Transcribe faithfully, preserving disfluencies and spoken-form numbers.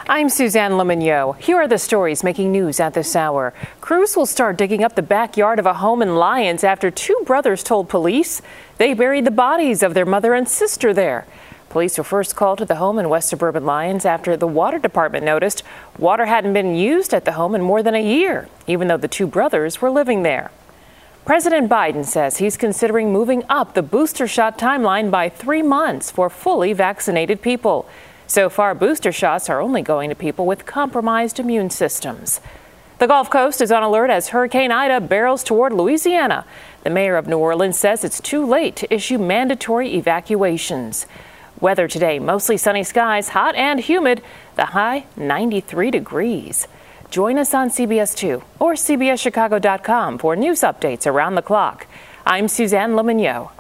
I'm Suzanne Lemonnier. Here are the stories making news at this hour. Crews will start digging up the backyard of a home in Lyons after two brothers told police they buried the bodies of their mother and sister there. Police were first called to the home in West Suburban Lyons after the water department noticed water hadn't been used at the home in more than a year, even though the two brothers were living there. President Biden says he's considering moving up the booster shot timeline by three months for fully vaccinated people. So far, booster shots are only going to people with compromised immune systems. The Gulf Coast is on alert as Hurricane Ida barrels toward Louisiana. The mayor of New Orleans says it's too late to issue mandatory evacuations. Weather today, mostly sunny skies, hot and humid, the high ninety-three degrees. Join us on C B S two or C B S Chicago dot com for news updates around the clock. I'm Suzanne Lemonnier.